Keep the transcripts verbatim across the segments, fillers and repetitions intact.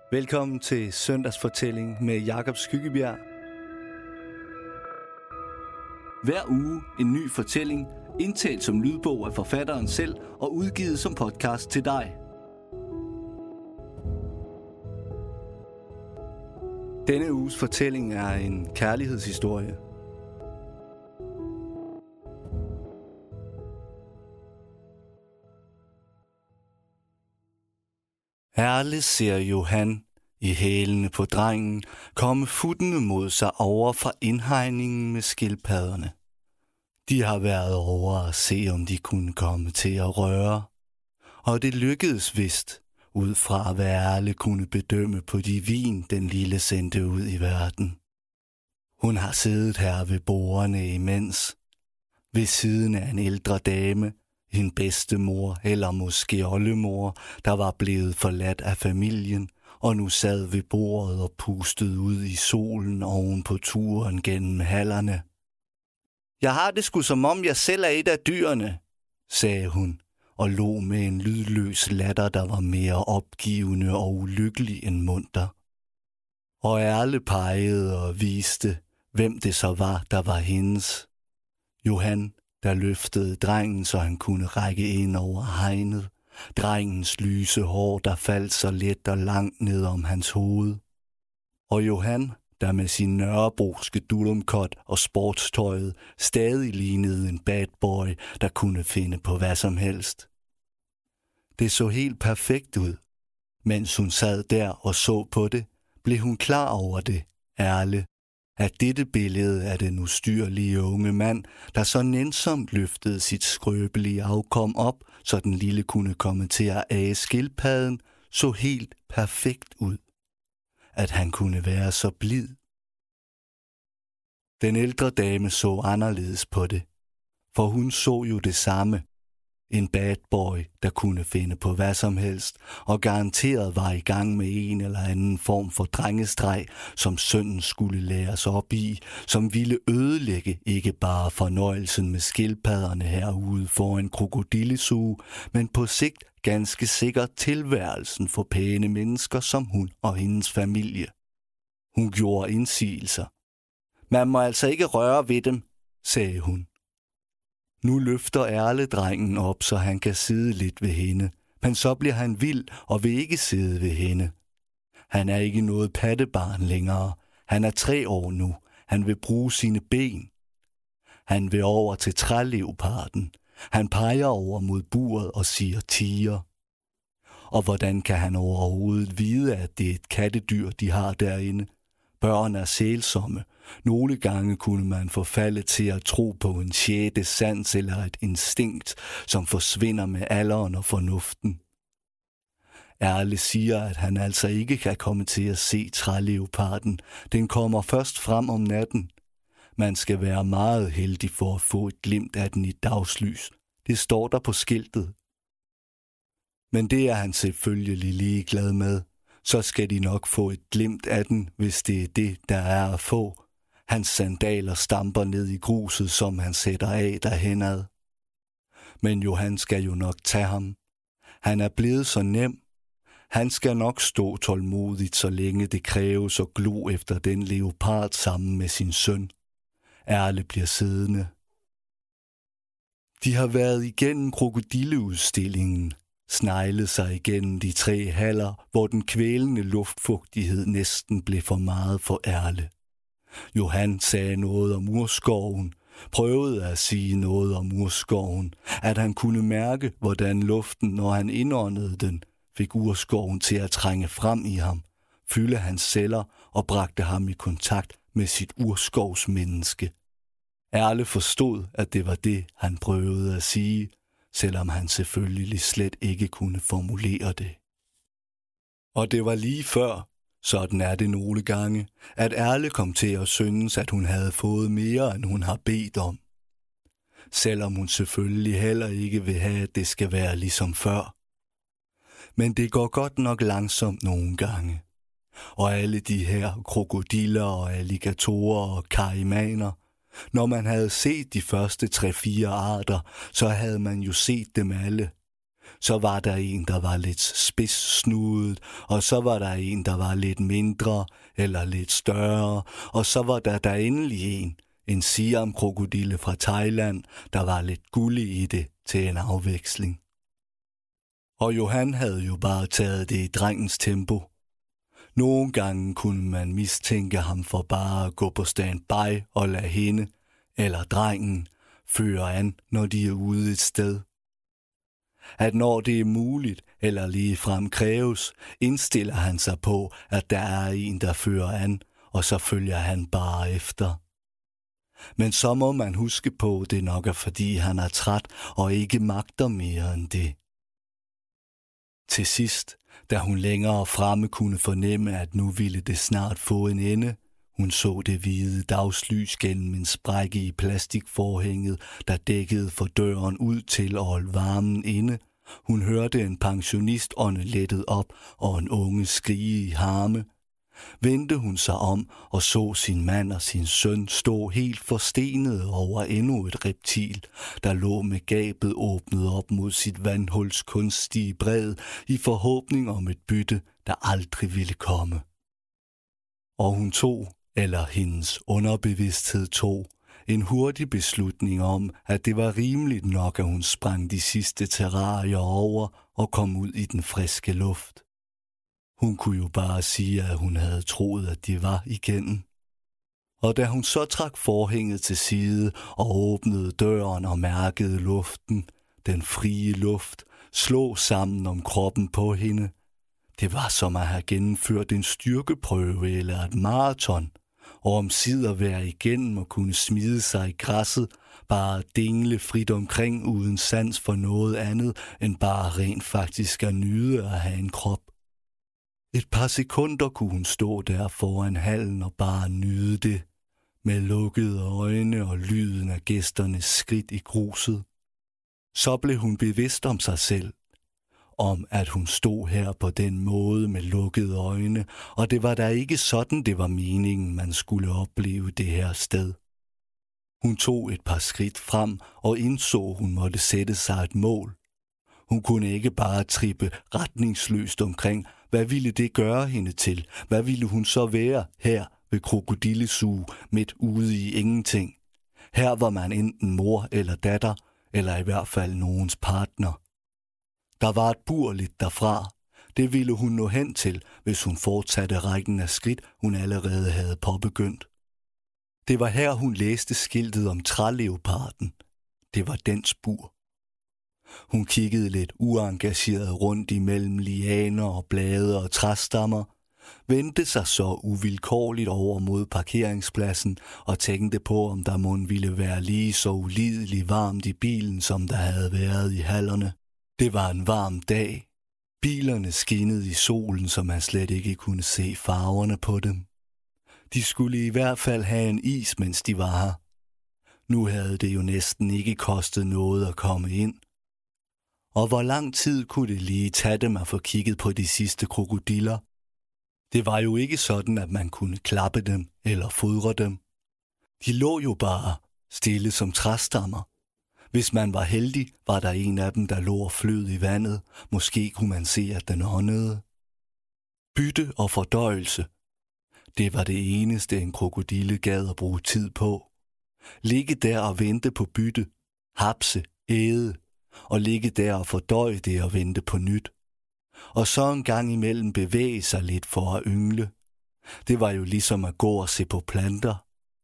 Velkommen til Søndagsfortælling med Jakob Skyggebjerg. Hver uge en ny fortælling, indtalt som lydbog af forfatteren selv og udgivet som podcast til dig. Denne uges fortælling er en kærlighedshistorie. Erle ser Johan i hælene på drengen komme futtende mod sig over fra indhegningen med skildpadderne. De har været over at se, om de kunne komme til at røre. Og det lykkedes vist, ud fra hvad Erle kunne bedømme på de vin, den lille sendte ud i verden. Hun har siddet her ved bordene imens, ved siden af en ældre dame, en bedstemor eller måske oldemor, der var blevet forladt af familien, og nu sad ved bordet og pustede ud i solen oven på turen gennem hallerne. Jeg har det sgu som om jeg selv er et af dyrene, sagde hun, og lå med en lydløs latter, der var mere opgivende og ulykkelig end munter. Og Erle pegede og viste, hvem det så var, der var hendes. Johan, der løftede drengen, så han kunne række ind over hegnet. Drengens lyse hår, der faldt så let og langt ned om hans hoved. Og Johan, der med sin nørrebroske dulumkot og sportstøjet stadig lignede en bad boy, der kunne finde på hvad som helst. Det så helt perfekt ud. Mens hun sad der og så på det, blev hun klar over det, Erle, at dette billede af den ustyrlige unge mand, der så nænsomt løftede sit skrøbelige afkom op, så den lille kunne komme til at age skildpadden, så helt perfekt ud. At han kunne være så blid. Den ældre dame så anderledes på det, for hun så jo det samme. En bad boy, der kunne finde på hvad som helst, og garanteret var i gang med en eller anden form for drengestreg, som sønnen skulle læres op i, som ville ødelægge ikke bare fornøjelsen med skildpadderne herude for en krokodillesuge, men på sigt ganske sikkert tilværelsen for pæne mennesker som hun og hendes familie. Hun gjorde indsigelser. Man må altså ikke røre ved dem, sagde hun. Nu løfter Erle drengen op, så han kan sidde lidt ved hende, men så bliver han vild og vil ikke sidde ved hende. Han er ikke noget pattebarn længere. Han er tre år nu. Han vil bruge sine ben. Han vil over til træleoparden. Han peger over mod buret og siger tiger. Og hvordan kan han overhovedet vide, at det er et kattedyr, de har derinde? Børn er sælsomme. Nogle gange kunne man forfalde til at tro på en sjette sans eller et instinkt, som forsvinder med alderen og fornuften. Erle siger, at han altså ikke kan komme til at se træleoparden. Den kommer først frem om natten. Man skal være meget heldig for at få et glimt af den i dagslys. Det står der på skiltet. Men det er han selvfølgelig ligeglad med. Så skal de nok få et glimt af den, hvis det er det, der er at få. Hans sandaler stamper ned i gruset, som han sætter af derhenad. Men Johan skal jo nok tage ham. Han er blevet så nem. Han skal nok stå tålmodigt, så længe det kræves og glo efter den leopard sammen med sin søn. Erle bliver siddende. De har været igennem krokodilleudstillingen, sneglet sig igennem de tre haller, hvor den kvælende luftfugtighed næsten blev for meget for Erle. Johan sagde noget om urskoven, prøvede at sige noget om urskoven, at han kunne mærke, hvordan luften, når han indåndede den, fik urskoven til at trænge frem i ham, fylde hans celler og bragte ham i kontakt med sit urskovsmenneske. Erle forstod, at det var det, han prøvede at sige, selvom han selvfølgelig slet ikke kunne formulere det. Og det var lige før, sådan er det nogle gange, at Erle kom til at synes, at hun havde fået mere, end hun har bedt om. Selvom hun selvfølgelig heller ikke vil have, at det skal være ligesom før. Men det går godt nok langsomt nogle gange. Og alle de her krokodiller og alligatorer og kaimaner, når man havde set de første tre-fire arter, så havde man jo set dem alle. Så var der en, der var lidt spidssnudet, og så var der en, der var lidt mindre eller lidt større, og så var der der endelig en, en Siam-krokodille fra Thailand, der var lidt gullig i det til en afveksling. Og Johan havde jo bare taget det i drengens tempo. Nogle gange kunne man mistænke ham for bare at gå på standby og lade hende, eller drengen, føre an, når de er ude et sted. At når det er muligt, eller ligefrem kræves, indstiller han sig på, at der er en, der fører an, og så følger han bare efter. Men så må man huske på, at det nok er fordi han er træt og ikke magter mere end det. Til sidst, da hun længere fremme kunne fornemme, at nu ville det snart få en ende, hun så det hvide dagslys gennem en sprække i plastikforhænget, der dækkede for døren ud til at holde varmen inde. Hun hørte en pensionist ånde lettet op og en unge skrige i harme. Vendte hun sig om og så sin mand og sin søn stå helt forstenet over endnu et reptil, der lå med gabet åbnet op mod sit vandhuls kunstige bred i forhåbning om et bytte, der aldrig ville komme. Og hun tog, eller hendes underbevidsthed tog, en hurtig beslutning om, at det var rimeligt nok, at hun sprang de sidste terrarier over og kom ud i den friske luft. Hun kunne jo bare sige, at hun havde troet, at de var igennem. Og da hun så trak forhænget til side og åbnede døren og mærkede luften, den frie luft, slå sammen om kroppen på hende, det var som at have gennemført en styrkeprøve eller et maraton, og omsider være igennem og kunne smide sig i græsset, bare dingle frit omkring uden sans for noget andet, end bare rent faktisk at nyde at have en krop. Et par sekunder kunne hun stå der foran hallen og bare nyde det, med lukkede øjne og lyden af gæsternes skridt i gruset. Så blev hun bevidst om sig selv, om at hun stod her på den måde med lukkede øjne, og det var da ikke sådan, det var meningen, man skulle opleve det her sted. Hun tog et par skridt frem og indså, hun måtte sætte sig et mål. Hun kunne ikke bare trippe retningsløst omkring, hvad ville det gøre hende til? Hvad ville hun så være her ved krokodillesuge midt ude i ingenting? Her var man enten mor eller datter, eller i hvert fald nogens partner. Der var et bur lidt derfra. Det ville hun nå hen til, hvis hun fortsatte rækken af skridt, hun allerede havde påbegyndt. Det var her, hun læste skiltet om træleoparden. Det var dens bur. Hun kiggede lidt uengageret rundt imellem lianer og blade og træstammer, vendte sig så uvilkårligt over mod parkeringspladsen og tænkte på, om der mon ville være lige så ulideligt varmt i bilen, som der havde været i hallerne. Det var en varm dag. Bilerne skinnede i solen, så man slet ikke kunne se farverne på dem. De skulle i hvert fald have en is, mens de var her. Nu havde det jo næsten ikke kostet noget at komme ind. Og hvor lang tid kunne det lige tage dem at få kigget på de sidste krokodiller? Det var jo ikke sådan, at man kunne klappe dem eller fodre dem. De lå jo bare stille som træstammer. Hvis man var heldig, var der en af dem, der lå og flød i vandet. Måske kunne man se, at den åndede. Bytte og fordøjelse. Det var det eneste, en krokodille gad at bruge tid på. Ligge der og vente på bytte, hapse, æde, og ligge der og fordøje det og vente på nyt. Og så en gang imellem bevæge sig lidt for at yngle. Det var jo ligesom at gå og se på planter.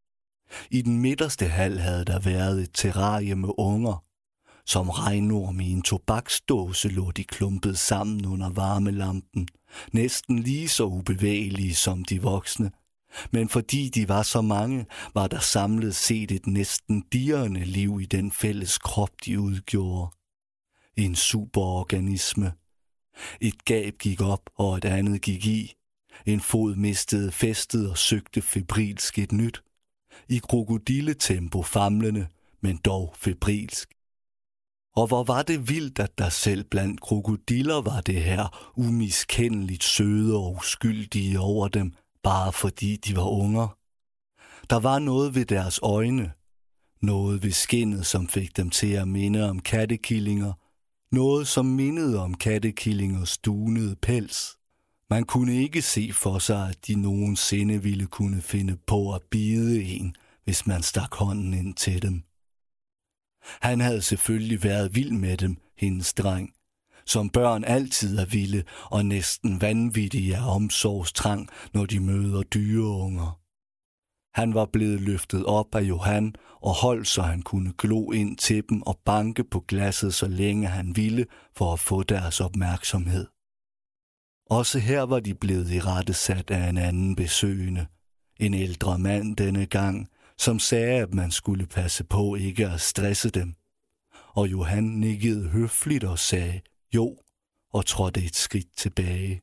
I den midterste hal havde der været et terrarie med unger. Som regnorm i en tobaksdåse lå de klumpet sammen under varmelampen, næsten lige så ubevægelige som de voksne. Men fordi de var så mange, var der samlet set et næsten dirrende liv i den fælles krop, de udgjorde. En superorganisme. Et gab gik op, og et andet gik i. En fod mistede fæstet og søgte febrilsk et nyt. I krokodilletempo famlende, men dog febrilsk. Og hvor var det vildt, at der selv blandt krokodiller var det her umiskendeligt søde og uskyldige over dem, bare fordi de var unger. Der var noget ved deres øjne, noget ved skindet, som fik dem til at minde om kattekillinger, Noget, som mindede om kattekillingers dunede pels. Man kunne ikke se for sig, at de nogensinde ville kunne finde på at bide en, hvis man stak hånden ind til dem. Han havde selvfølgelig været vild med dem, hendes dreng, som børn altid er vilde og næsten vanvittige af omsorgstrang, når de møder dyreunger. Han var blevet løftet op af Johan og holdt, så han kunne glo ind til dem og banke på glasset, så længe han ville, for at få deres opmærksomhed. Også her var de blevet irettesat af en anden besøgende, en ældre mand denne gang, som sagde, at man skulle passe på ikke at stresse dem. Og Johan nikkede høfligt og sagde jo, og trådte et skridt tilbage.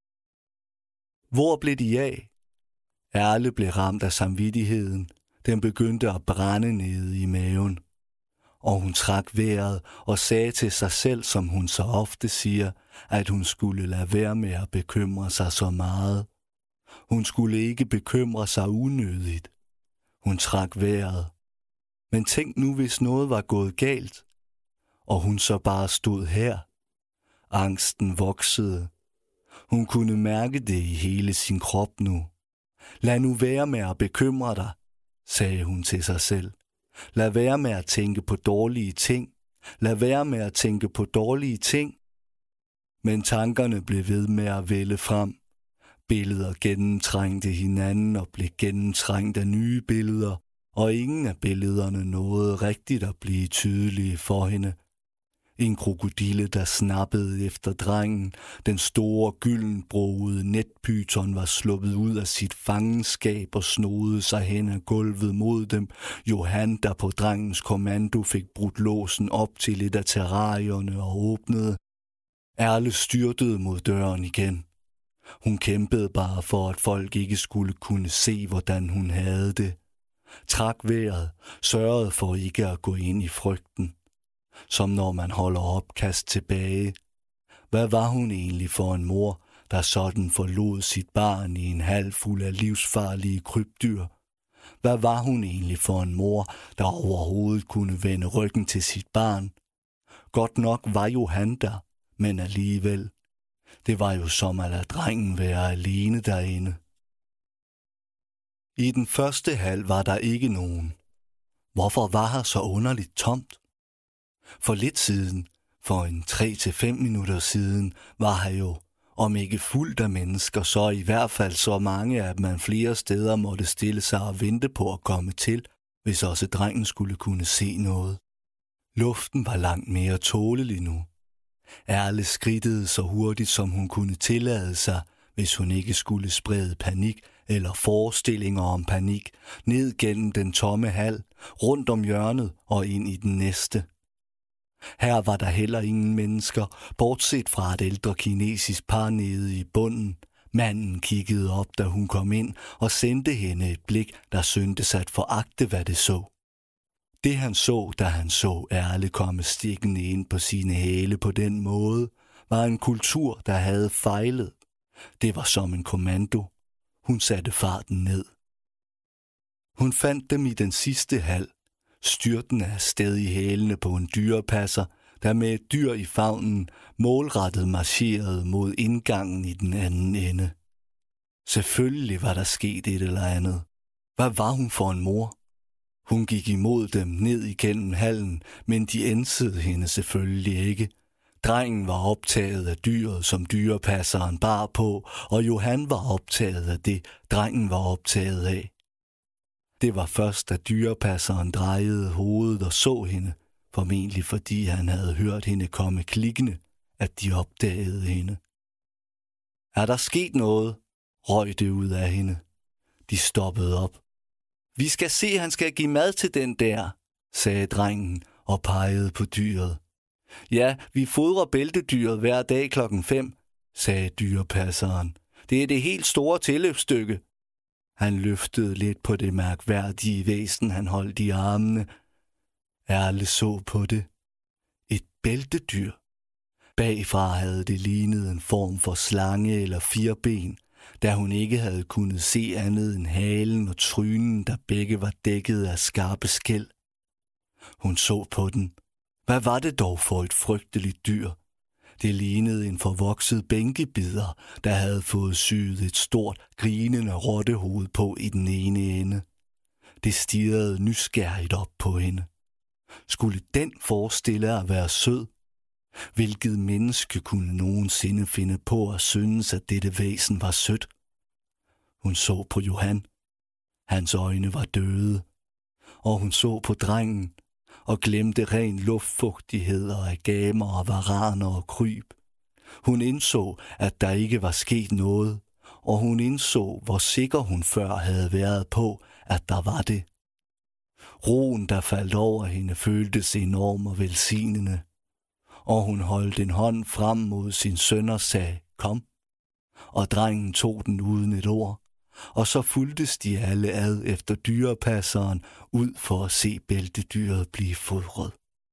Hvor blev de af? Erle blev ramt af samvittigheden. Den begyndte at brænde nede i maven. Og hun trak vejret og sagde til sig selv, som hun så ofte siger, at hun skulle lade være med at bekymre sig så meget. Hun skulle ikke bekymre sig unødigt. Hun trak vejret. Men tænk nu, hvis noget var gået galt, og hun så bare stod her. Angsten voksede. Hun kunne mærke det i hele sin krop nu. Lad nu være med at bekymre dig, sagde hun til sig selv. Lad være med at tænke på dårlige ting. Lad være med at tænke på dårlige ting. Men tankerne blev ved med at vælde frem. Billeder gennemtrængte hinanden og blev gennemtrængt af nye billeder, og ingen af billederne nåede rigtigt at blive tydelige for hende. En krokodille, der snappede efter drengen. Den store gyldenbrogede netpyton var sluppet ud af sit fangenskab og snodede sig hen ad gulvet mod dem. Johan, der på drengens kommando fik brudt låsen op til et af terrarierne og åbnede. Erle styrtede mod døren igen. Hun kæmpede bare for, at folk ikke skulle kunne se, hvordan hun havde det. Trak vejret, sørgede for ikke at gå ind i frygten. Som når man holder opkast tilbage. Hvad var hun egentlig for en mor, der sådan forlod sit barn i en hal fuld af livsfarlige krybdyr? Hvad var hun egentlig for en mor, der overhovedet kunne vende ryggen til sit barn? Godt nok var jo han der, men alligevel. Det var jo som at lade drengen være alene derinde. I den første hal var der ikke nogen. Hvorfor var her så underligt tomt? For lidt siden, for en tre til fem minutter siden, var her jo, om ikke fuldt af mennesker, så i hvert fald så mange, at man flere steder måtte stille sig og vente på at komme til, hvis også drengen skulle kunne se noget. Luften var langt mere tålelig nu. Erle skridtede så hurtigt, som hun kunne tillade sig, hvis hun ikke skulle sprede panik eller forestillinger om panik, ned gennem den tomme hal, rundt om hjørnet og ind i den næste. Her var der heller ingen mennesker, bortset fra et ældre kinesisk par nede i bunden. Manden kiggede op, da hun kom ind, og sendte hende et blik, der syntes at foragte, hvad det så. Det han så, da han så Erle komme stikkende ind på sine hæle på den måde, var en kultur, der havde fejlet. Det var som en kommando. Hun satte farten ned. Hun fandt dem i den sidste hal, styrtende afsted i hælene på en dyrepasser, der med et dyr i favnen målrettet marcherede mod indgangen i den anden ende. Selvfølgelig var der sket et eller andet. Hvad var hun for en mor? Hun gik imod dem ned igennem hallen, men de ænsede hende selvfølgelig ikke. Drengen var optaget af dyret, som dyrepasseren bar på, og Johan var optaget af det, drengen var optaget af. Det var først, da dyrepasseren drejede hovedet og så hende, formentlig fordi han havde hørt hende komme klikkende, at de opdagede hende. Er der sket noget? Røg det ud af hende. De stoppede op. Vi skal se, han skal give mad til den der, sagde drengen og pegede på dyret. Ja, vi fodrer bæltedyret hver dag klokken fem, sagde dyrepasseren. Det er det helt store tilløbsstykke. Han løftede lidt på det mærkværdige væsen, han holdt i armene. Erle så på det. Et bæltedyr. Bagfra havde det lignet en form for slange eller firben, da hun ikke havde kunnet se andet end halen og trynen, der begge var dækket af skarpe skæl. Hun så på den. Hvad var det dog for et frygteligt dyr? Det lignede en forvokset bænkebider, der havde fået syet et stort, grinende rottehoved på i den ene ende. Det stirrede nysgerrigt op på hende. Skulle den forestille at være sød? Hvilket menneske kunne nogensinde finde på at synes, at dette væsen var sødt? Hun så på Johan. Hans øjne var døde. Og hun så på drengen og glemte ren luftfugtighed og agamer og varaner og kryb. Hun indså, at der ikke var sket noget, og hun indså, hvor sikker hun før havde været på, at der var det. Roen, der faldt over hende, føltes enorm og velsignende, og hun holdt en hånd frem mod sin søn og sagde, kom, og drengen tog den uden et ord, og så fulgtes de alle ad efter dyrepasseren ud for at se bæltedyret blive fodret.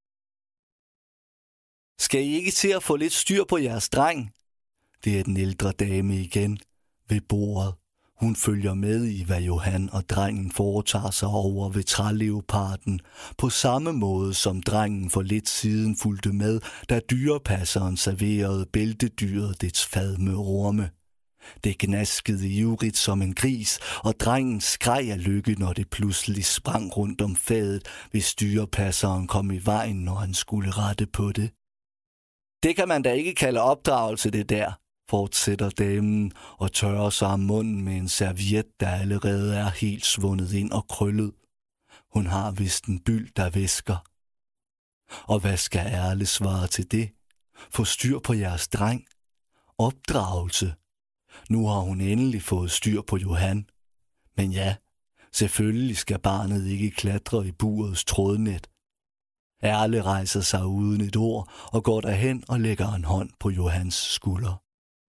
Skal I ikke til at få lidt styr på jeres dreng? Det er den ældre dame igen ved bordet. Hun følger med i, hvad Johan og drengen foretager sig over ved træleoparden, på samme måde som drengen for lidt siden fulgte med, da dyrepasseren serverede bæltedyret dets fad med orme. Det gnaskede ivrigt som en gris, og drengen skreg af lykke, når det pludselig sprang rundt om fadet, hvis dyrepasseren kom i vejen, når han skulle rette på det. Det kan man da ikke kalde opdragelse, det der, fortsætter damen og tørrer sig om munden med en serviet, der allerede er helt svundet ind og krøllet. Hun har vist en byld, der væsker. Og hvad skal Erle svare til det? Få styr på jeres dreng? Opdragelse? Nu har hun endelig fået styr på Johan. Men ja, selvfølgelig skal barnet ikke klatre i burets trådnet. Erle rejser sig uden et ord og går derhen og lægger en hånd på Johans skulder.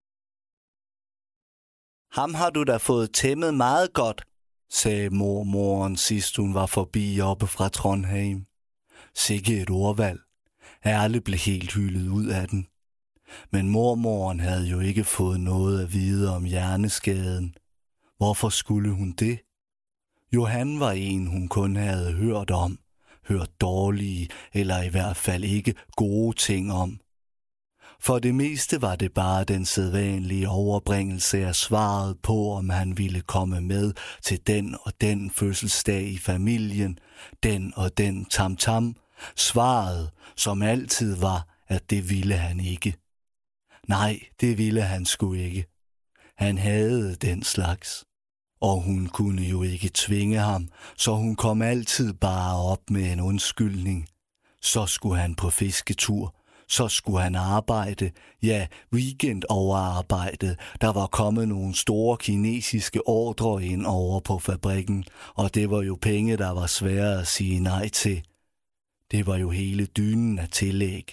Ham har du da fået tæmmet meget godt, sagde mormoren sidst hun var forbi oppe fra Trondheim. Sikke et ordvalg. Erle blev helt hyldet ud af den. Men mormoren havde jo ikke fået noget at vide om hjerneskaden. Hvorfor skulle hun det? Johan var en, hun kun havde hørt om, hørt dårlige eller i hvert fald ikke gode ting om. For det meste var det bare den sædvanlige overbringelse af svaret på, om han ville komme med til den og den fødselsdag i familien, den og den tam-tam. Svaret, som altid var, at det ville han ikke. Nej, det ville han sgu ikke. Han havde den slags. Og hun kunne jo ikke tvinge ham, så hun kom altid bare op med en undskyldning. Så skulle han på fisketur, så skulle han arbejde, ja, weekend overarbejde. Der var kommet nogle store kinesiske ordrer ind over på fabrikken, og det var jo penge, der var svære at sige nej til. Det var jo hele dynen af tillæg.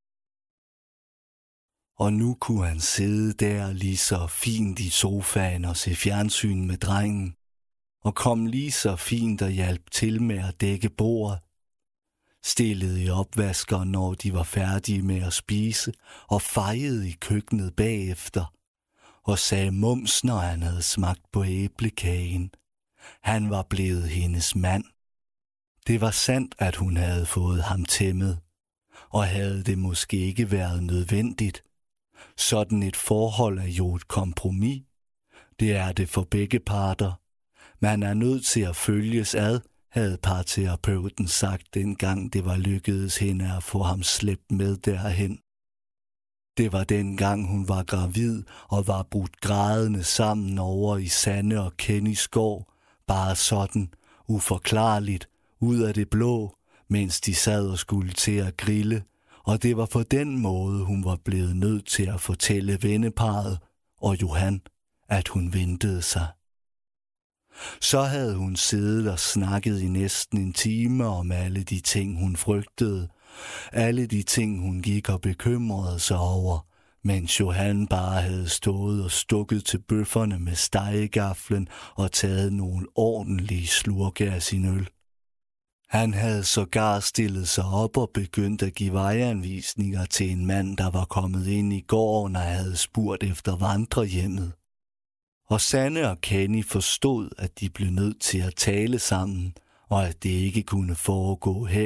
Og nu kunne han sidde der lige så fint i sofaen og se fjernsyn med drengen, og kom lige så fint og hjalp til med at dække bordet. Stillede i opvaskeren, når de var færdige med at spise, og fejede i køkkenet bagefter, og sagde mums, når han havde smagt på æblekagen. Han var blevet hendes mand. Det var sandt, at hun havde fået ham tæmmet, og havde det måske ikke været nødvendigt. Sådan et forhold er jo et kompromis. Det er det for begge parter. Man er nødt til at følges ad, havde parterapeuten sagt, dengang det var lykkedes hende at få ham slæbt med derhen. Det var dengang hun var gravid og var brudt grædende sammen over i Sanne og Kenny skov, bare sådan, uforklarligt, ud af det blå, mens de sad og skulle til at grille, og det var på den måde, hun var blevet nødt til at fortælle venneparret og Johan, at hun ventede sig. Så havde hun siddet og snakket i næsten en time om alle de ting, hun frygtede, alle de ting, hun gik og bekymrede sig over, mens Johan bare havde stået og stukket til bøfferne med stegegaflen og taget nogle ordentlige slurke af sin øl. Han havde sågar stillet sig op og begyndt at give vejanvisninger til en mand, der var kommet ind i gården og havde spurgt efter vandrehjemmet. Og Sanne og Kenny forstod, at de blev nødt til at tale sammen, og at det ikke kunne foregå her,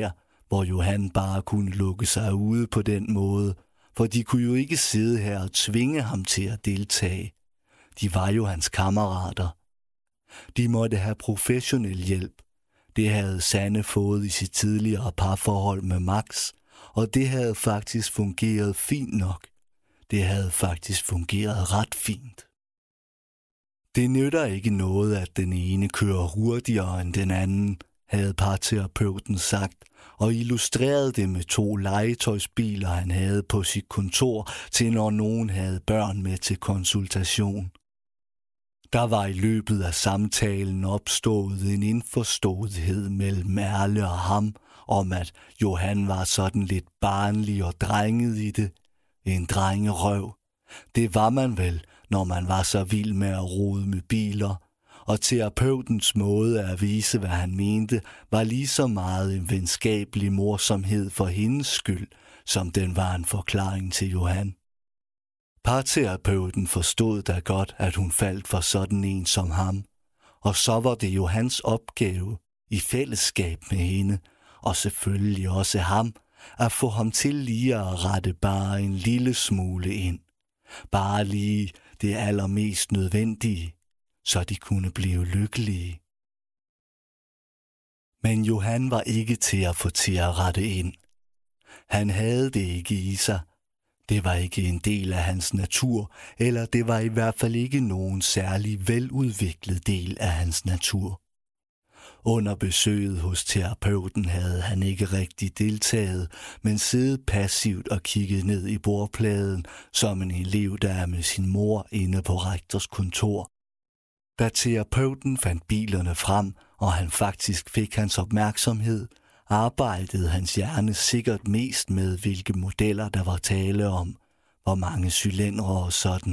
hvor Johan bare kunne lukke sig ude på den måde, for de kunne jo ikke sidde her og tvinge ham til at deltage. De var jo hans kammerater. De måtte have professionel hjælp. Det havde Sanne fået i sit tidligere parforhold med Max, og det havde faktisk fungeret fint nok. Det havde faktisk fungeret ret fint. Det nytter ikke noget, at den ene kører hurtigere end den anden, havde parterapeuten sagt, og illustrerede det med to legetøjsbiler, han havde på sit kontor, til når nogen havde børn med til konsultation. Der var i løbet af samtalen opstået en indforståethed mellem Erle og ham, om at Johan var sådan lidt barnlig og drenget i det. En drengerøv. Det var man vel, når man var så vild med at rode med biler, og terapeutens måde at vise, hvad han mente, var lige så meget en venskabelig morsomhed for hendes skyld, som den var en forklaring til Johan. Parterapeuten forstod da godt, at hun faldt for sådan en som ham, og så var det Johans opgave, i fællesskab med hende, og selvfølgelig også ham, at få ham til lige at rette bare en lille smule ind. Bare lige det allermest nødvendige, så de kunne blive lykkelige. Men Johan var ikke til at få til at rette ind. Han havde det ikke i sig. Det var ikke en del af hans natur, eller det var i hvert fald ikke nogen særlig veludviklet del af hans natur. Under besøget hos terapeuten havde han ikke rigtig deltaget, men siddet passivt og kigget ned i bordpladen, som en elev, der er med sin mor inde på rektors kontor. Da terapeuten fandt bilerne frem, og han faktisk fik hans opmærksomhed, arbejdede hans hjerne sikkert mest med, hvilke modeller der var tale om, hvor mange cylindre og sådan.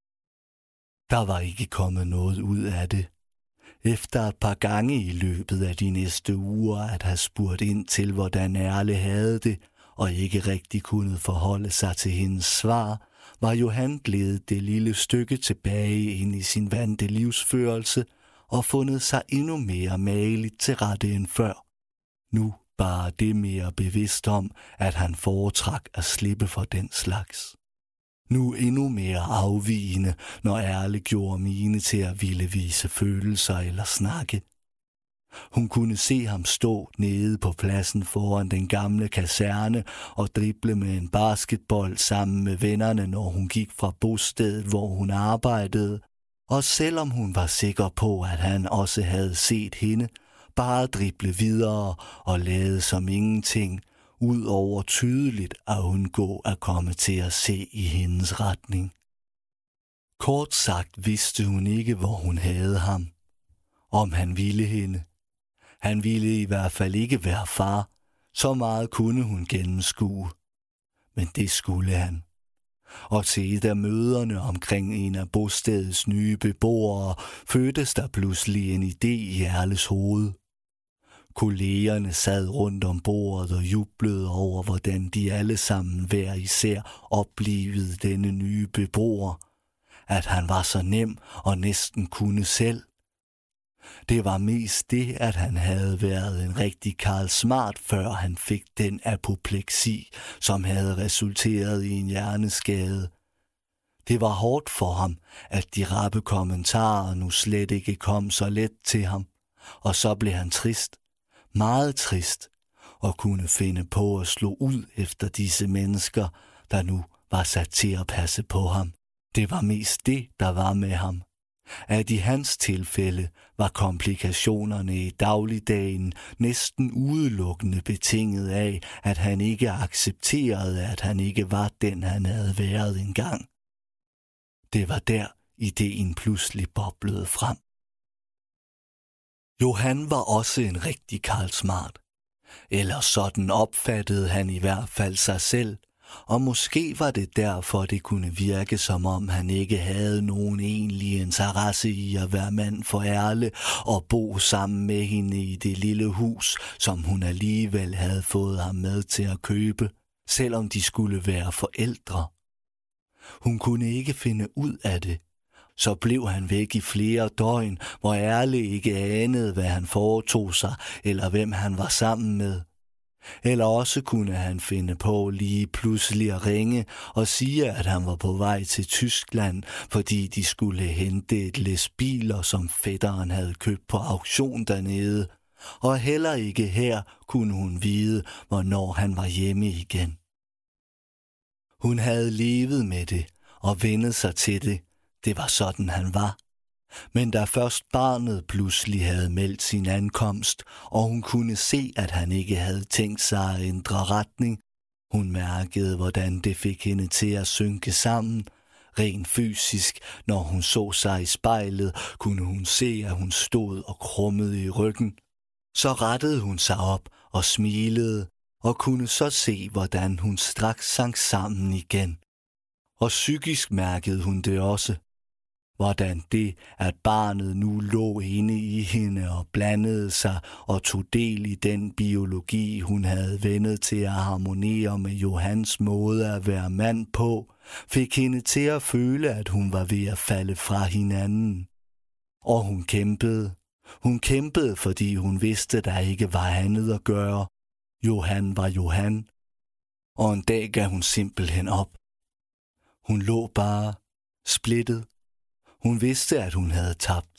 Der var ikke kommet noget ud af det. Efter et par gange i løbet af de næste uger at have spurgt ind til, hvordan Erle havde det, og ikke rigtig kunne forholde sig til hendes svar, var Johan glædet det lille stykke tilbage ind i sin vante livsførelse og fundet sig endnu mere mageligt til rette end før. Nu bare det mere bevidst om, at han foretrak at slippe for den slags. Nu endnu mere afvigende, når Erle gjorde mine til at ville vise følelser eller snakke. Hun kunne se ham stå nede på pladsen foran den gamle kaserne og drible med en basketball sammen med vennerne, når hun gik fra bostedet, hvor hun arbejdede. Og selvom hun var sikker på, at han også havde set hende, bare drible videre og lade som ingenting, ud over tydeligt at undgå at komme til at se i hendes retning. Kort sagt vidste hun ikke, hvor hun havde ham. Om han ville hende. Han ville i hvert fald ikke være far. Så meget kunne hun gennemskue. Men det skulle han. Og til et af møderne omkring en af bostedets nye beboere fødtes der pludselig en idé i Erles hoved. Kollegerne sad rundt om bordet og jublede over, hvordan de alle sammen hver især oplevede denne nye beboer. At han var så nem og næsten kunne selv. Det var mest det, at han havde været en rigtig Karl Smart, før han fik den apopleksi, som havde resulteret i en hjerneskade. Det var hårdt for ham, at de rappe kommentarer nu slet ikke kom så let til ham, og så blev han trist. Meget trist, og kunne finde på at slå ud efter disse mennesker, der nu var sat til at passe på ham. Det var mest det, der var med ham. At i hans tilfælde var komplikationerne i dagligdagen næsten udelukkende betinget af, at han ikke accepterede, at han ikke var den, han havde været engang. Det var der, ideen pludselig boblede frem. Johan var også en rigtig Karl Smart. Eller sådan opfattede han i hvert fald sig selv, og måske var det derfor, det kunne virke som om han ikke havde nogen egentlig interesse i at være mand for Erle og bo sammen med hende i det lille hus, som hun alligevel havde fået ham med til at købe, selvom de skulle være forældre. Hun kunne ikke finde ud af det. Så blev han væk i flere døgn, hvor Erle ikke anede, hvad han foretog sig, eller hvem han var sammen med. Eller også kunne han finde på lige pludselig at ringe og sige, at han var på vej til Tyskland, fordi de skulle hente et læs biler, som fætteren havde købt på auktion dernede. Og heller ikke her kunne hun vide, hvornår han var hjemme igen. Hun havde levet med det og vænnet sig til det. Det var sådan, han var. Men da først barnet pludselig havde meldt sin ankomst, og hun kunne se, at han ikke havde tænkt sig at ændre retning, hun mærkede, hvordan det fik hende til at synke sammen. Rent fysisk, når hun så sig i spejlet, kunne hun se, at hun stod og krummede i ryggen. Så rettede hun sig op og smilede, og kunne så se, hvordan hun straks sank sammen igen. Og psykisk mærkede hun det også. Hvordan det, at barnet nu lå inde i hende og blandede sig og tog del i den biologi, hun havde vendet til at harmonere med Johans måde at være mand på, fik hende til at føle, at hun var ved at falde fra hinanden. Og hun kæmpede. Hun kæmpede, fordi hun vidste, der ikke var andet at gøre. Johan var Johan. Og en dag gav hun simpelthen op. Hun lå bare splittet. Hun vidste, at hun havde tabt.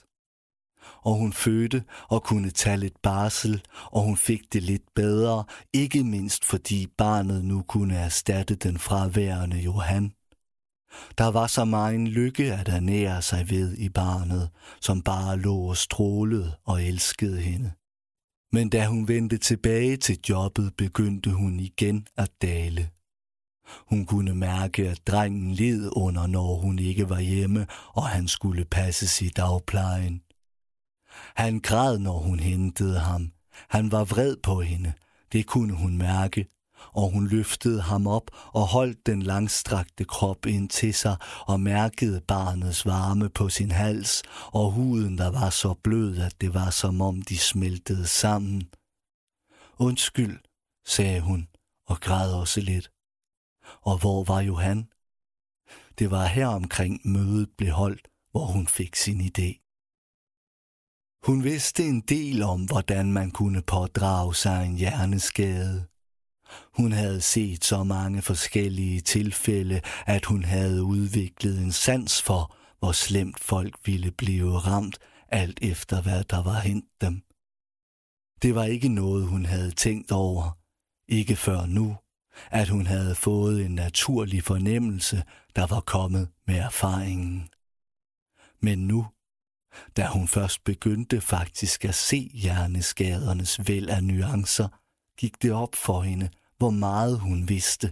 Og hun fødte og kunne tage lidt barsel, og hun fik det lidt bedre, ikke mindst fordi barnet nu kunne erstatte den fraværende Johan. Der var så meget lykke at ernære sig ved i barnet, som bare lå og strålede og elskede hende. Men da hun vendte tilbage til jobbet, begyndte hun igen at dale. Hun kunne mærke, at drengen led under, når hun ikke var hjemme, og han skulle passes i dagplejen. Han græd, når hun hentede ham. Han var vred på hende. Det kunne hun mærke, og hun løftede ham op og holdt den langstrakte krop ind til sig og mærkede barnets varme på sin hals og huden, der var så blød, at det var som om de smeltede sammen. Undskyld, sagde hun og græd også lidt. Og hvor var Johan? Det var her omkring mødet blev holdt, hvor hun fik sin idé. Hun vidste en del om, hvordan man kunne pådrage sig en hjerneskade. Hun havde set så mange forskellige tilfælde, at hun havde udviklet en sans for, hvor slemt folk ville blive ramt, alt efter hvad der var hent dem. Det var ikke noget, hun havde tænkt over, ikke før nu, at hun havde fået en naturlig fornemmelse, der var kommet med erfaringen. Men nu, da hun først begyndte faktisk at se hjerneskadernes væld af nuancer, gik det op for hende, hvor meget hun vidste.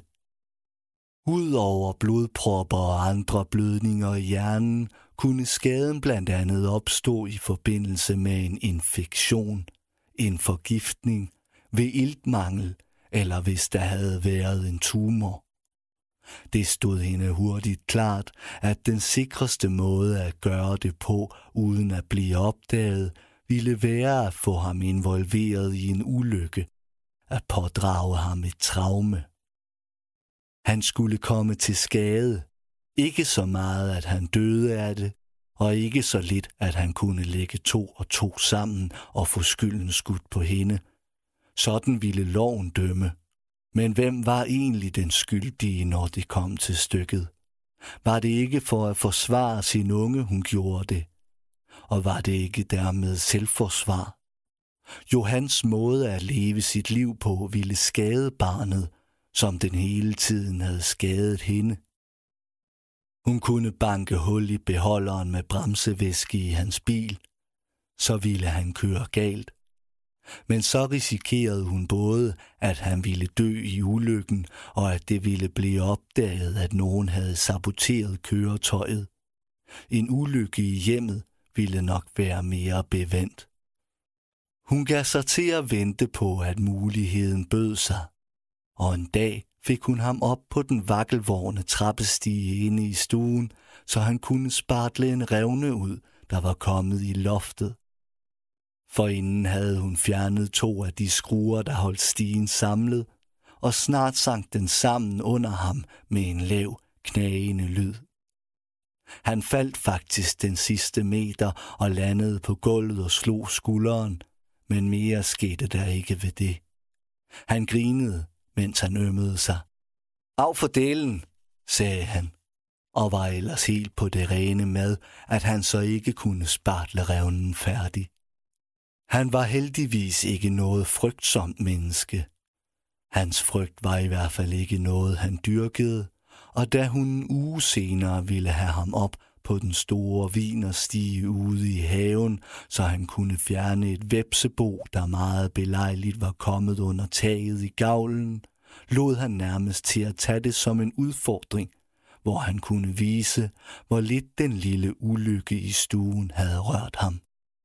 Udover blodpropper og andre blødninger i hjernen, kunne skaden blandt andet opstå i forbindelse med en infektion, en forgiftning, ved iltmangel eller hvis der havde været en tumor. Det stod hende hurtigt klart, at den sikreste måde at gøre det på, uden at blive opdaget, ville være at få ham involveret i en ulykke, at pådrage ham et traume. Han skulle komme til skade, ikke så meget, at han døde af det, og ikke så lidt, at han kunne lægge to og to sammen og få skylden skudt på hende. Sådan ville loven dømme. Men hvem var egentlig den skyldige, når det kom til stykket? Var det ikke for at forsvare sin unge, hun gjorde det? Og var det ikke dermed selvforsvar? Johans måde at leve sit liv på ville skade barnet, som den hele tiden havde skadet hende. Hun kunne banke hul i beholderen med bremsevæske i hans bil. Så ville han køre galt. Men så risikerede hun både, at han ville dø i ulykken, og at det ville blive opdaget, at nogen havde saboteret køretøjet. En ulykke i hjemmet ville nok være mere bevendt. Hun gav sig til at vente på, at muligheden bød sig, og en dag fik hun ham op på den vakkelvorne trappestige inde i stuen, så han kunne spartle en revne ud, der var kommet i loftet. Forinden havde hun fjernet to af de skruer, der holdt stigen samlet, og snart sank den sammen under ham med en lav, knagende lyd. Han faldt faktisk den sidste meter og landede på gulvet og slog skulderen, men mere skete der ikke ved det. Han grinede, mens han ømmede sig. Af for delen, sagde han, og var ellers helt på det rene med, at han så ikke kunne spartle revnen færdig. Han var heldigvis ikke noget frygtsomt menneske. Hans frygt var i hvert fald ikke noget, han dyrkede, og da hun en uge senere ville have ham op på den store vinerstige ude i haven, så han kunne fjerne et hvepsebo, der meget belejligt var kommet under taget i gavlen, lod han nærmest til at tage det som en udfordring, hvor han kunne vise, hvor lidt den lille ulykke i stuen havde rørt ham.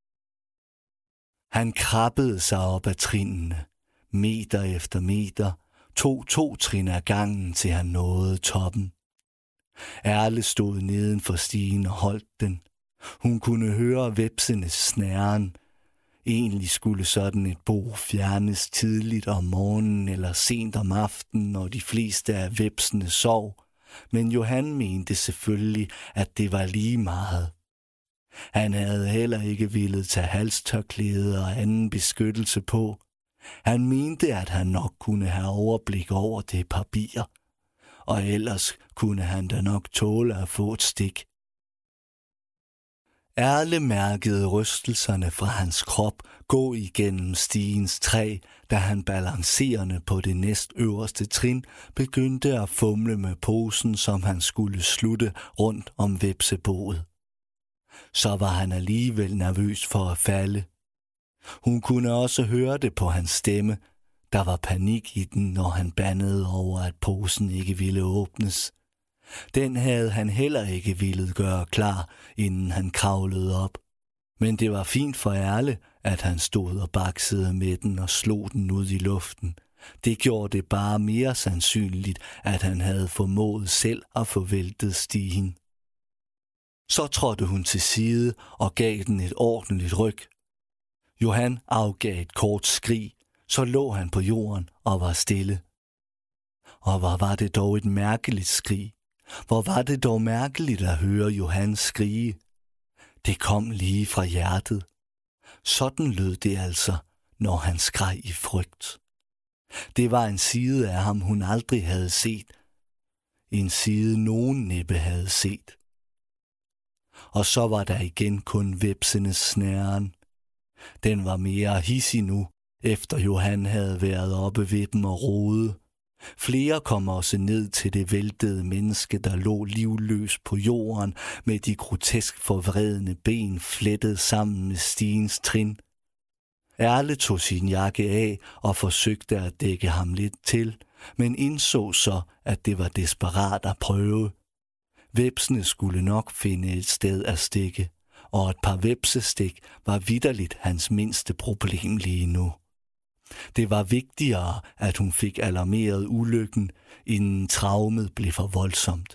Han krabbede sig op ad trinene, meter efter meter, tog to trin ad gangen, til han nåede toppen. Erle stod neden for stigen og holdt den. Hun kunne høre hvepsenes snæren. Egentlig skulle sådan et bo fjernes tidligt om morgenen eller sent om aftenen, når de fleste af hvepsene sov. Men Johan mente selvfølgelig, at det var lige meget. Han havde heller ikke villet tage halstørklæde og anden beskyttelse på. Han mente, at han nok kunne have overblik over det papir, og ellers kunne han da nok tåle at få et stik. Erle mærkede rystelserne fra hans krop gå igennem stigens træ, da han balancerende på det næstøverste trin begyndte at fumle med posen, som han skulle slutte rundt om hvepseboet. Så var han alligevel nervøs for at falde. Hun kunne også høre det på hans stemme. Der var panik i den, når han bandede over, at posen ikke ville åbnes. Den havde han heller ikke villet gøre klar, inden han kravlede op. Men det var fint for Erle, at han stod og baksede med den og slog den ud i luften. Det gjorde det bare mere sandsynligt, at han havde formået selv at få væltet stigen. Så trådte hun til side og gav den et ordentligt ryg. Johan afgav et kort skrig, så lå han på jorden og var stille. Og hvor var det dog et mærkeligt skrig. Hvor var det dog mærkeligt at høre Johan skrige. Det kom lige fra hjertet. Sådan lød det altså, når han skreg i frygt. Det var en side af ham, hun aldrig havde set. En side, nogen næppe havde set. Og så var der igen kun hvepsenes snæren. Den var mere hidsig nu, efter Johan havde været oppe ved dem og rode. Flere kom også ned til det væltede menneske, der lå livløs på jorden med de grotesk forvredne ben flettet sammen med stigens trin. Erle tog sin jakke af og forsøgte at dække ham lidt til, men indså så, at det var desperat at prøve. Hvepsene skulle nok finde et sted at stikke, og et par hvepsestik var vitterligt hans mindste problem lige nu. Det var vigtigere, at hun fik alarmeret ulykken, inden traumet blev for voldsomt.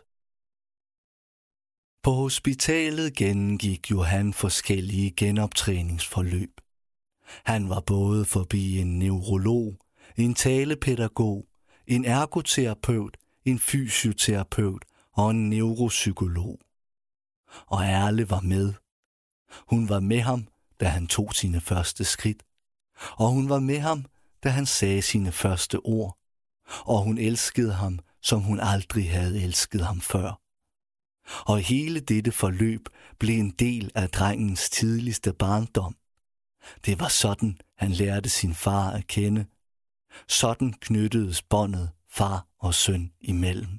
På hospitalet gennemgik Johan forskellige genoptræningsforløb. Han var både forbi en neurolog, en talepædagog, en ergoterapeut, en fysioterapeut og en neuropsykolog. Og Erle var med. Hun var med ham, da han tog sine første skridt. Og hun var med ham, da han sagde sine første ord. Og hun elskede ham, som hun aldrig havde elsket ham før. Og hele dette forløb blev en del af drengens tidligste barndom. Det var sådan, han lærte sin far at kende. Sådan knyttedes båndet far og søn imellem.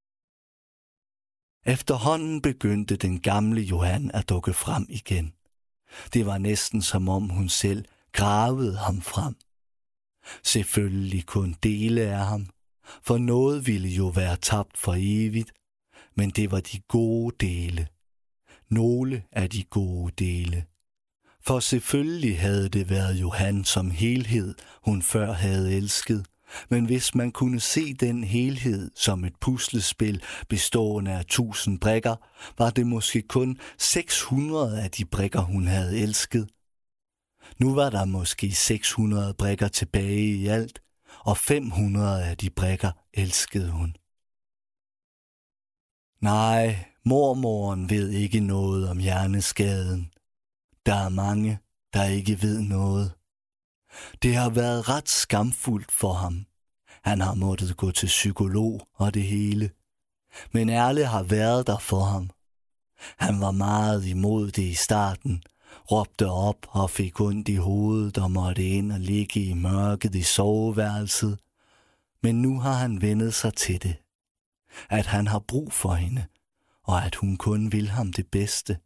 Efterhånden begyndte den gamle Johan at dukke frem igen. Det var næsten som om hun selv gravede ham frem. Selvfølgelig kun dele af ham, for noget ville jo være tabt for evigt, men det var de gode dele. Nogle af de gode dele. For selvfølgelig havde det været Johan som helhed, hun før havde elsket, men hvis man kunne se den helhed som et puslespil bestående af tusind brikker, var det måske kun seks hundrede af de brikker, hun havde elsket. Nu var der måske seks hundrede brikker tilbage i alt, og fem hundrede af de brikker elskede hun. Nej, mormoren ved ikke noget om hjerneskaden. Der er mange, der ikke ved noget. Det har været ret skamfuldt for ham. Han har måttet gå til psykolog og det hele. Men Erle har været der for ham. Han var meget imod det i starten, råbte op og fik ondt i hovedet og måtte ind og ligge i mørket i soveværelset. Men nu har han vendet sig til det. At han har brug for hende, og at hun kun vil ham det bedste.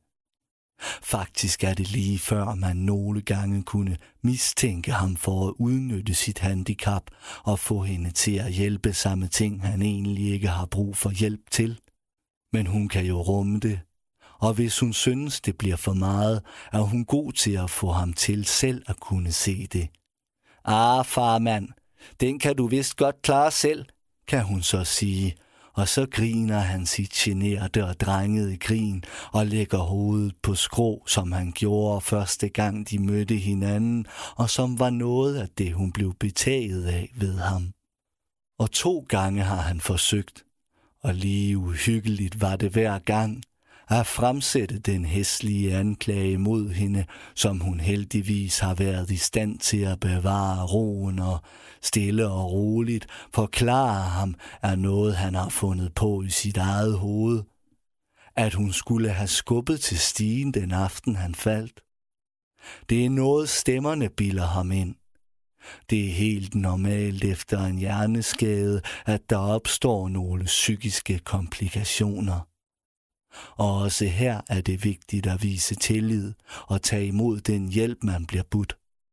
Faktisk er det lige før, man nogle gange kunne mistænke ham for at udnytte sit handicap og få hende til at hjælpe sig med ting, han egentlig ikke har brug for hjælp til. Men hun kan jo rumme det, og hvis hun synes, det bliver for meget, er hun god til at få ham til selv at kunne se det. Ah, farmand, den kan du vist godt klare selv, kan hun så sige. Og så griner han sit generte og drengede grin og lægger hovedet på skrå, som han gjorde første gang de mødte hinanden, og som var noget af det, hun blev betaget af ved ham. Og to gange har han forsøgt, og lige uhyggeligt var det hver gang, at fremsætte den hæslige anklage mod hende, som hun heldigvis har været i stand til at bevare roen og stille og roligt forklare ham, er noget, han har fundet på i sit eget hoved. At hun skulle have skubbet til stigen den aften, han faldt. Det er noget, stemmerne bilder ham ind. Det er helt normalt efter en hjerneskade, at der opstår nogle psykiske komplikationer. Og også her er det vigtigt at vise tillid og tage imod den hjælp, man bliver budt.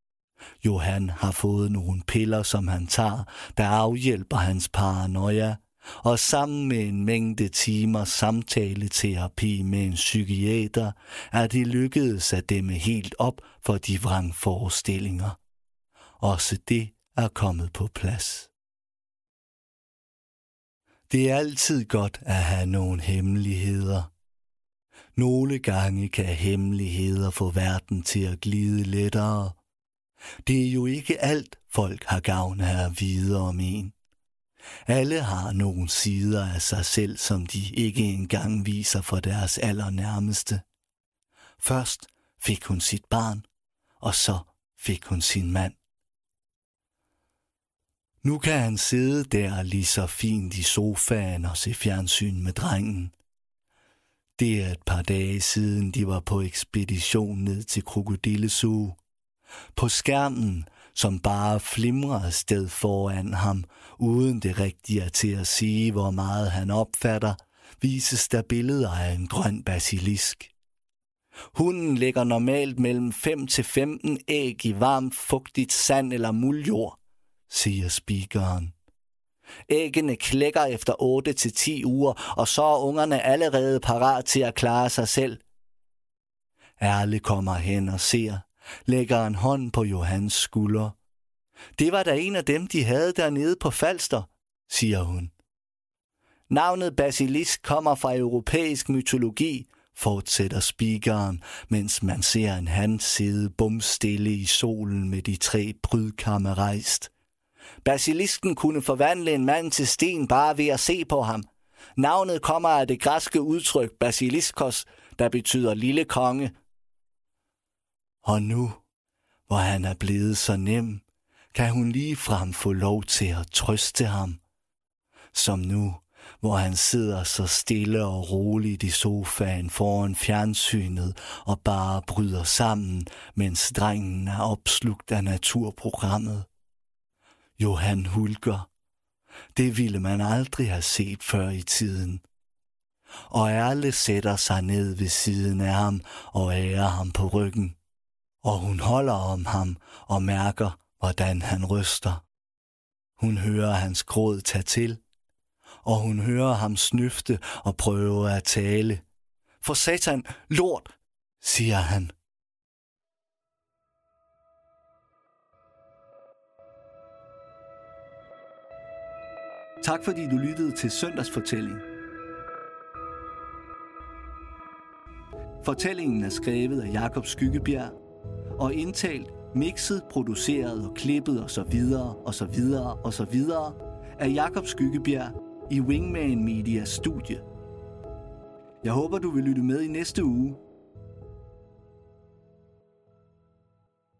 Johan har fået nogle piller, som han tager, der afhjælper hans paranoia, og sammen med en mængde timer samtaleterapi med en psykiater, er det lykkedes at dæmme helt op for de vrangforestillinger. Også det er kommet på plads. Det er altid godt at have nogle hemmeligheder. Nogle gange kan hemmeligheder få verden til at glide lettere. Det er jo ikke alt, folk har gavn af at vide om en. Alle har nogle sider af sig selv, som de ikke engang viser for deres allernærmeste. Først fik hun sit barn, og så fik hun sin mand. Nu kan han sidde der lige så fint i sofaen og se fjernsyn med drengen. Det er et par dage siden, de var på ekspedition ned til Krokodillezoo. På skærmen, som bare flimrer afsted foran ham, uden det rigtige er til at sige, hvor meget han opfatter, vises der billeder af en grøn basilisk. Hunden lægger normalt mellem fem til femten æg i varmt, fugtigt sand eller muldjord, siger speakeren. Æggene klækker efter otte til ti uger, og så er ungerne allerede parat til at klare sig selv. Erle kommer hen og ser, lægger en hånd på Johans skulder. Det var da en af dem, de havde dernede på Falster, siger hun. Navnet basilisk kommer fra europæisk mytologi, fortsætter speakeren, mens man ser en han sidde bumstille i solen med de tre brydkamme rejst. Basilisken kunne forvandle en mand til sten bare ved at se på ham. Navnet kommer af det græske udtryk basiliskos, der betyder lille konge. Og nu, hvor han er blevet så nem, kan hun ligefrem få lov til at trøste ham. Som nu, hvor han sidder så stille og roligt i sofaen foran fjernsynet og bare bryder sammen, mens drengen er opslugt af naturprogrammet. Johan hulker. Det ville man aldrig have set før i tiden. Og Erle sætter sig ned ved siden af ham og ærer ham på ryggen. Og hun holder om ham og mærker, hvordan han ryster. Hun hører hans gråd tage til, og hun hører ham snøfte og prøve at tale. For satan, lort, siger han. Tak fordi du lyttede til Søndagsfortælling. Fortællingen er skrevet af Jakob Skyggebjerg og indtalt, mixet, produceret og klippet og så videre og så videre og så videre af Jakob Skyggebjerg i Wingman Media studie. Jeg håber du vil lytte med i næste uge,